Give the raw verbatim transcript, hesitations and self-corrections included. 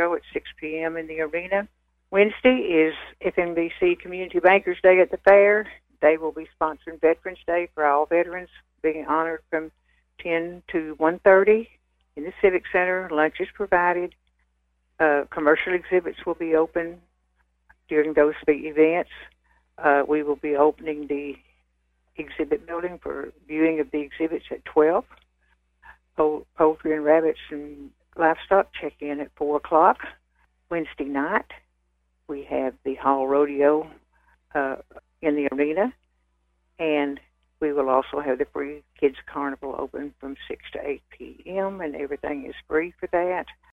show at six p.m. in the arena. Wednesday is F N B C Community Bankers Day at the fair. They will be sponsoring Veterans Day for all veterans, being honored from ten to one thirty in the Civic Center. Lunch is provided. Uh, commercial exhibits will be open during those big events. Uh, we will be opening the exhibit building for viewing of the exhibits at twelve. Pol- poultry and rabbits and livestock check in at four o'clock. Wednesday night, we have the Hall Rodeo uh, in the arena, and we will also have the free Kids Carnival open from six to eight p.m., and everything is free for that.